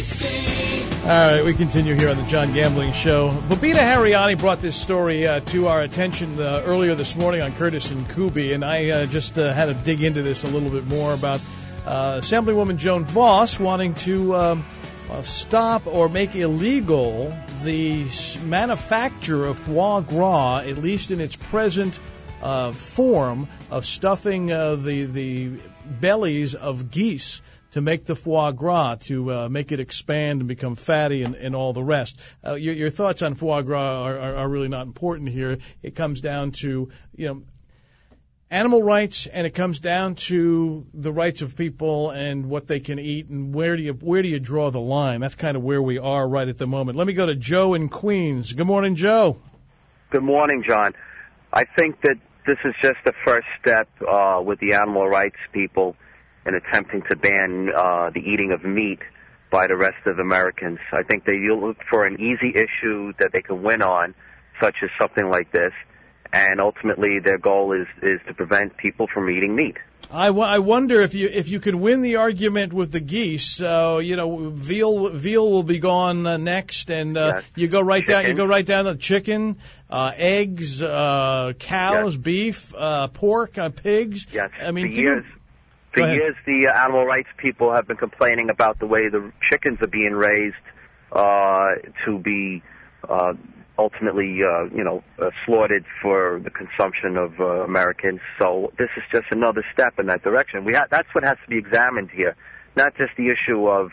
All right, we continue here on the John Gambling Show. Bobina Hariani brought this story to our attention earlier this morning on Curtis and Kuby, and I just had to dig into this a little bit more about Assemblywoman Joan Voss wanting to stop or make illegal the manufacture of foie gras, at least in its present form, of stuffing the bellies of geese to make the foie gras, to make it expand and become fatty and all the rest. Your thoughts on foie gras are really not important here. It comes down to, animal rights, and it comes down to the rights of people and what they can eat, and where do you draw the line? That's kind of where we are right at the moment. Let me go to Joe in Queens. Good morning, Joe. Good morning, John. I think that this is just the first step with the animal rights people in attempting to ban the eating of meat by the rest of Americans. I think they look for an easy issue that they can win on, such as something like this, and ultimately their goal is to prevent people from eating meat. I wonder if you can win the argument with the geese. Veal will be gone next, and Yes. you go right Chicken. down to chicken, eggs, cows, Yes. beef, pork, pigs. Yes. I mean, For years, the animal rights people have been complaining about the way the chickens are being raised to be ultimately, slaughtered for the consumption of Americans. So this is just another step in that direction. That's what has to be examined here, not just the issue of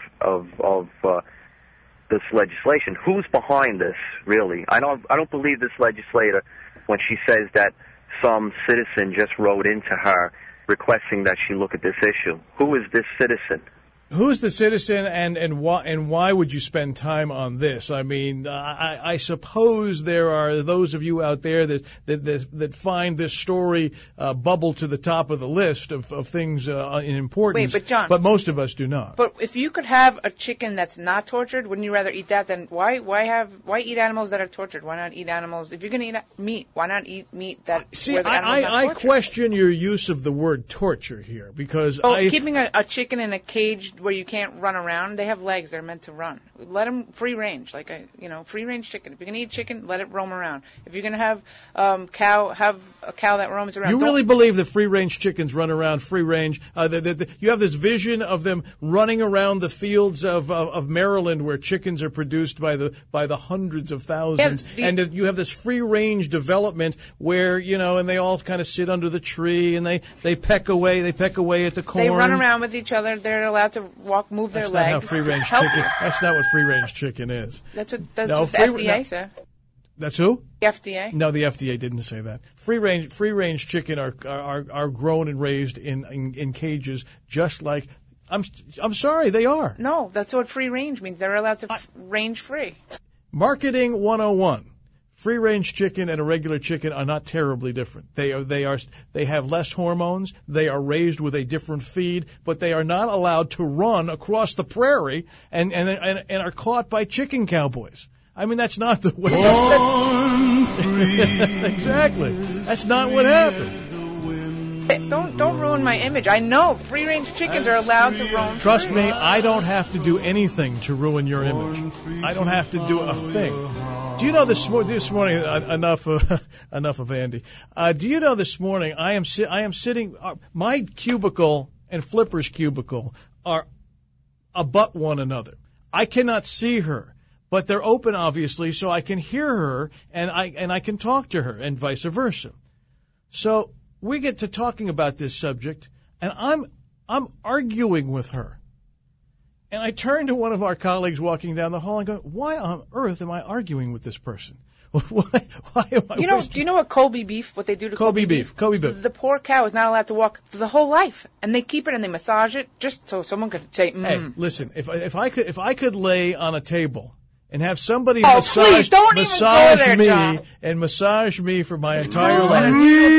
this legislation. Who's behind this, really? I don't believe this legislator when she says that some citizen just wrote into her requesting that she look at this issue. Who is this citizen? Who's the citizen, and why would you spend time on this? I mean, I suppose there are those of you out there that find this story bubble to the top of the list of things in importance. Wait, but John, but most of us do not. But if you could have a chicken that's not tortured, wouldn't you rather eat that than why eat animals that are tortured? Why not eat animals? If you're going to eat meat, why not eat meat that? See, where the animal's not I tortured? question your use of the word torture here, because keeping a chicken in a cage where you can't run around. They have legs. They're meant to run. Let them free range, like free range chicken. If you're gonna eat chicken, let it roam around. If you're gonna have have a cow that roams around. You really believe that free range chickens run around free range? You have this vision of them running around the fields of Maryland where chickens are produced by the hundreds of thousands, and you have this free range development where and they all kind of sit under the tree and they peck away at the corn. They run around with each other. They're allowed to move their legs. That's not how free-range chicken. That's not what free-range chicken is. That's what the FDA said. That's who? The FDA. No, the FDA didn't say that. Free-range chicken are grown and raised in cages, just like. I'm sorry, they are. No, that's what free range means. They're allowed to range free. Marketing 101. Free-range chicken and a regular chicken are not terribly different. They have less hormones. They are raised with a different feed, but they are not allowed to run across the prairie and are caught by chicken cowboys. I mean, that's not the way. Exactly. That's not what happens. Don't ruin my image. I know free-range chickens are allowed to roam. Trust me, I don't have to do anything to ruin your image. I don't have to do a thing. Do you know this morning? Enough of Andy. Do you know this morning? I am sitting. My cubicle and Flipper's cubicle are abut one another. I cannot see her, but they're open obviously, so I can hear her and I can talk to her, and vice versa. So we get to talking about this subject, and I'm arguing with her. And I turn to one of our colleagues walking down the hall and go, why on earth am I arguing with this person? Why am I do you know what Colby beef, what they do to Colby beef? Colby beef. The poor cow is not allowed to walk for the whole life. And they keep it and they massage it just so someone could say, Hey, listen, if I could lay on a table and have somebody massage me for my entire life.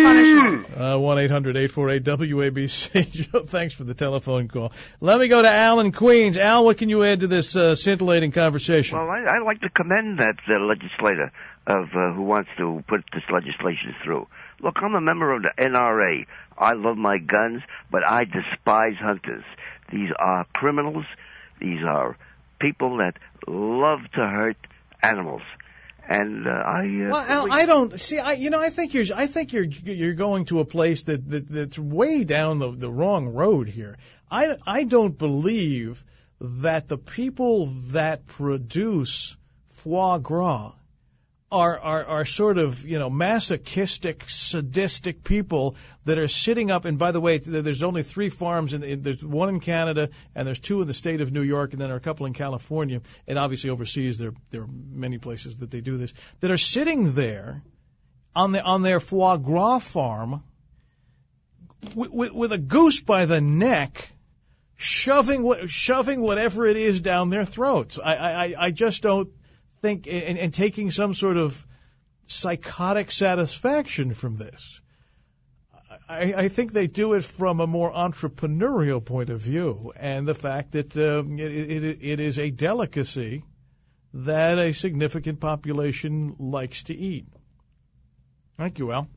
1-800-848-WABC. Joe, thanks for the telephone call. Let me go to Al in Queens. Al, what can you add to this scintillating conversation? Well, I'd like to commend that legislator who wants to put this legislation through. Look, I'm a member of the NRA. I love my guns, but I despise hunters. These are criminals. These are people that love to hurt animals. And I don't see. I think you're going to a place that's way down the wrong road here. I don't believe that the people that produce foie gras are sort of, masochistic, sadistic people that are sitting up. And by the way, there's only 3 farms, and there's one in Canada, and there's 2 in the state of New York, and then there are a couple in California, and obviously overseas there are many places that they do this, that are sitting there on their foie gras farm with a goose by the neck, shoving whatever it is down their throats. I just don't think, and taking some sort of psychotic satisfaction from this. I think they do it from a more entrepreneurial point of view, and the fact that it is a delicacy that a significant population likes to eat. Thank you, Al.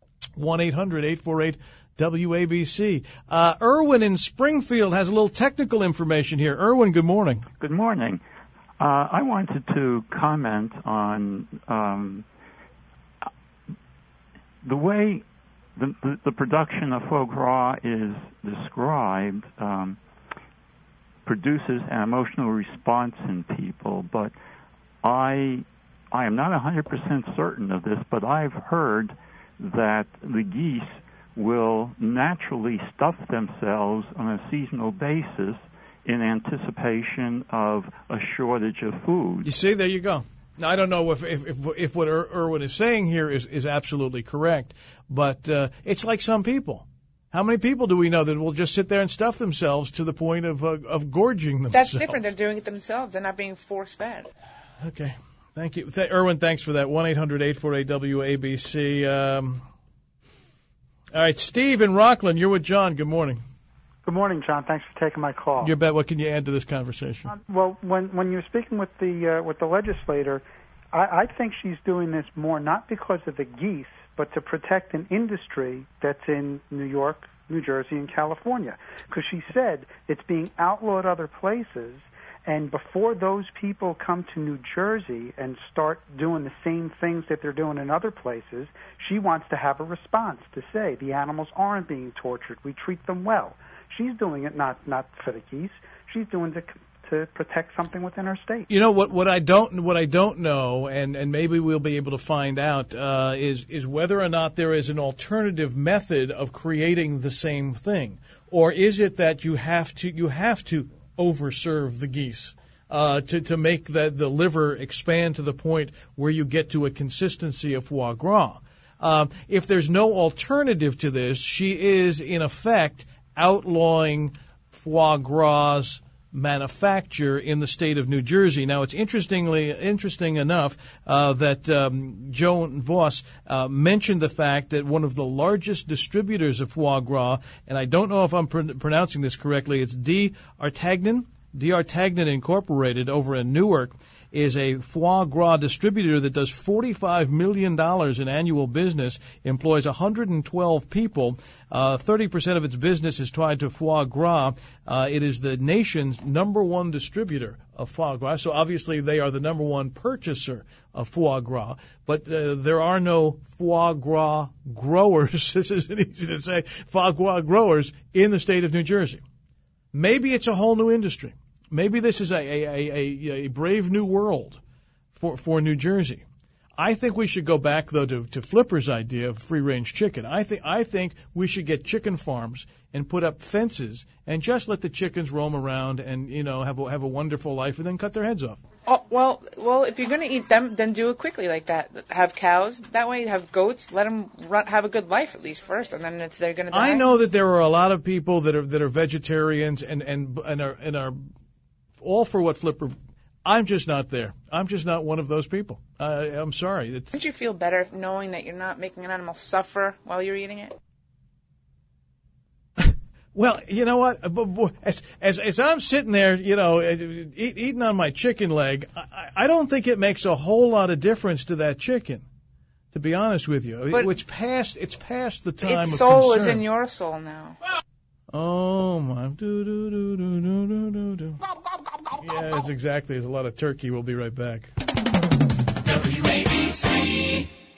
1-800-848-WABC. Irwin in Springfield has a little technical information here. Irwin, good morning. Good morning. I wanted to comment on the way the production of foie gras is described produces an emotional response in people, but I am not 100% certain of this, but I've heard that the geese will naturally stuff themselves on a seasonal basis in anticipation of a shortage of food. You see, there you go. Now, I don't know if what Irwin is saying here is absolutely correct, but it's like some people. How many people do we know that will just sit there and stuff themselves to the point of gorging themselves? That's different. They're doing it themselves. They're not being force-fed. Okay. Thank you. Irwin, thanks for that. 1-800-848-WABC. All right, Steve in Rockland, you're with John. Good morning. Good morning, John. Thanks for taking my call. You bet. What can you add to this conversation? Well, when you're speaking with the legislator, I think she's doing this more not because of the geese, but to protect an industry that's in New York, New Jersey, and California. Because she said it's being outlawed other places, and before those people come to New Jersey and start doing the same things that they're doing in other places, she wants to have a response to say the animals aren't being tortured. We treat them well. She's doing it not for the geese. She's doing it to protect something within her state. You know what I don't know, and maybe we'll be able to find out is whether or not there is an alternative method of creating the same thing, or is it that you have to overserve the geese to make the liver expand to the point where you get to a consistency of foie gras. If there's no alternative to this, she is in effect outlawing foie gras manufacture in the state of New Jersey. Now, it's interesting enough that Joan Voss mentioned the fact that one of the largest distributors of foie gras, and I don't know if I'm pronouncing this correctly, it's D'Artagnan Incorporated over in Newark, is a foie gras distributor that does $45 million in annual business, employs 112 people. 30% of its business is tied to foie gras. It is the nation's number one distributor of foie gras, so obviously they are the number one purchaser of foie gras. But there are no foie gras growers, this isn't easy to say, foie gras growers in the state of New Jersey. Maybe it's a whole new industry. Maybe this is a brave new world for New Jersey. I think we should go back, though, to Flipper's idea of free-range chicken. I think we should get chicken farms and put up fences and just let the chickens roam around and, have a wonderful life and then cut their heads off. Oh, well, if you're going to eat them, then do it quickly like that. Have cows that way. Have goats. Let them have a good life at least first, and then if they're going to die. I know that there are a lot of people that are vegetarians and are all for what Flipper. I'm just not there. I'm just not one of those people. I'm sorry. Don't you feel better knowing that you're not making an animal suffer while you're eating it? Well, you know what? As I'm sitting there, eating on my chicken leg, I don't think it makes a whole lot of difference to that chicken. To be honest with you, it's past the time of concern. Its soul is in your soul now. Oh my! Yeah, that's exactly. There's a lot of turkey. We'll be right back. WABC.